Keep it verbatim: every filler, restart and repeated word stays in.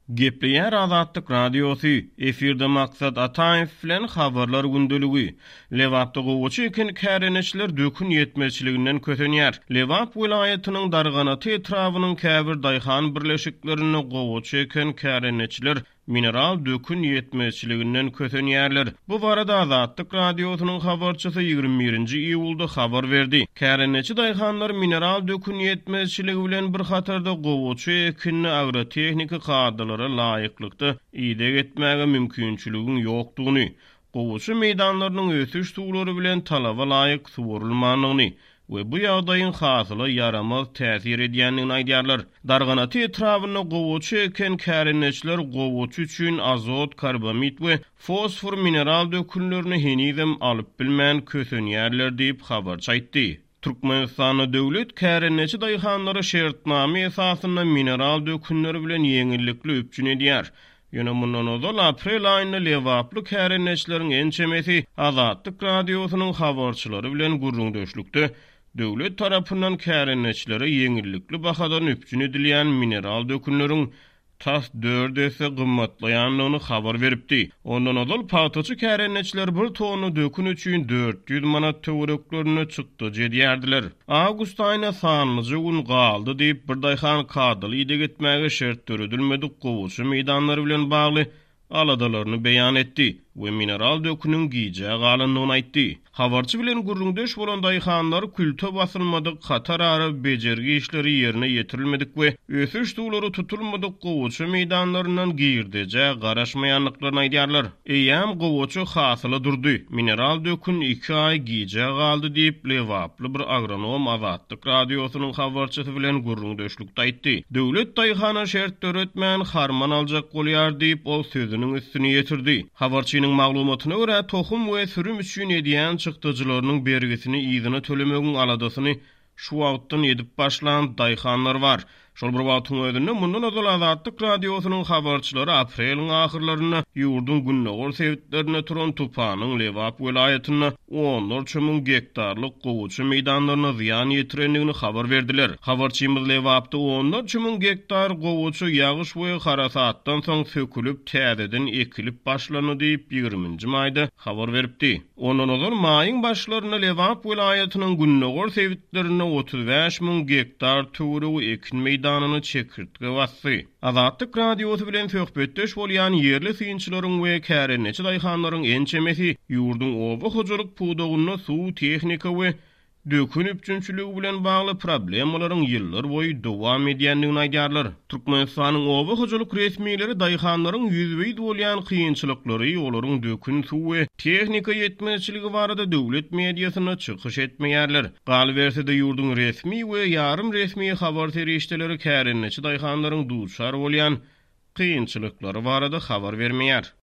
Gepleýär Azatlyk Radiosu, efirde maksat Ataýew bilen habarlar gündöligi. Lewapda gowuçy eken käreneçiler dökün ýetmezçiliginden kötenýär. Lewap vilayatynyň Darganaty etrawynyň käbir daýhan birleşiklerini gowuçy eken käreneçiler mineral dökün ýetmezçiliginden kötenýärler. Bu barada Azatlyk Radiosynyň habarçysy ýygrimi birinji iýulda habar berdi. Käreneçi daýhanlar mineral dökün ýetmezçiligi bilen bir hatarda gowuçy ekinni agrotehnika kadalara laýyklykda ide etmäge mümkinçiligiň ýokdugyny, gowuçy meýdanlarynyň ösüş suwlary bilen talaba laýyk suwurulmagyny we bu ýagdaýyň hasyly yaramaz täsir edýändigini aýdýarlar. Darganaty etrawyna gowuçy eken käreneçiler gowuçy üçin azot, karbamid we fosfor mineral dökünlerini henizem alyp bilmän kösenýärler diýip habarçy aýtdy. Türkmenistanyň döwlet käreneçi daýhanlary şertname esasynda mineral dökünleri bilen ýeňillikli üpjün edýär. Ýöne mundan ozal aprel aýynda lewaply käreneçileriň ençemesi Azatlyk Radiosynyň habarçylary bilen gurrundaşlykda döwlet tarapyndan käreneçilere ýeňillikli bahadan üpjün edilýän mineral dökünleriň tas dört esse gymmatlaýanlygyny habar beripdi. Ondan ozal paýtaçy käreneçiler bir tonu dökün üçin dört ýüz manat töwereklerini çykdy jedýärdiler. Awgust aýyna sanlyjy gün galdy diýip bir daýhan kadyly ide getmäge şert töredilmedik gowuçy meýdanlary bilen bagly aladalaryny beýan etdi we mineral dökünüň giýje galanlygyny aýtdy. Habarçy bilen gurrundaş bolan daýhanlar kültü basylmadyk hatar ara bejergi işleri ýerine ýetirilmedik we ösüş suwlary tutulmadyk gowuçy meýdanlarynyň giýirdeje garaşmaýanlyklaryny aýdýarlar. Eýäm gowuçy hasyly durdy. Mineral dökün iki aý giýje galdy diýip lewaply bir agronom Azatlyk Radiosynyň habarçysy bilen gurrundaşlykda aýtdy. Döwlet daýhana şert töretmän harman aljak bolýar diýip ol sözüniň üstüne ýetirdi. Habarçynyň maglumatyna görä tohum we sürüm üçin edýän çykdyjylarynyň bergisini ýygyna tölemegiň aladasyny şu wagtdan edip başlan daýhanlar bar. Şol bir wagtyň özünde mundan ozal Azatlyk Radiosynyň habarçylary apreliň ahyrlaryna ýurdun günnägol sebitlerine turan tupanyň Lewap vilayatyna on üç min gektarlyk gowuçy meýdanlaryna ziýan ýetirendigini habar berdiler. Habarçymyz Lewapda on üç min gektar gowuçy ýagyş we harasatdan soň sökülüp täzeden ekilip başlany diýip ýygrimi maýda habar beripdi. Ondan ozal maýyň başlaryna Lewap vilayatynyň günnägol sebitlerine otuz beş min gektar töweregi ekin meýdanyny çekirtge bassy. Azatlyk Radiosy bilen söhbetdeş bolýan ýerli synçylaryň we käreneçi daýhanlaryň ençemesi ýurdun oba hojalyk puwdagyny suw tehnika we dökün üpjünçiligi bilen bagly problemlaryň ýyllar boýy dowam edýändigini aýdýarlar. Türkmenistanyň oba hojalyk resmiýetleri daýhanlaryň ýüzbeýdi bolýan kynçylyklary, olaryň dökün suw we tehnika ýetmezçiligi barada döwlet mediasyna çykyş etmeýärler. Gal bersede ýurdun resmi we ýarym resmi habar terişdeleri käreneçi daýhanlaryň duçar bolýan kynçylyklary barada habar bermeýär.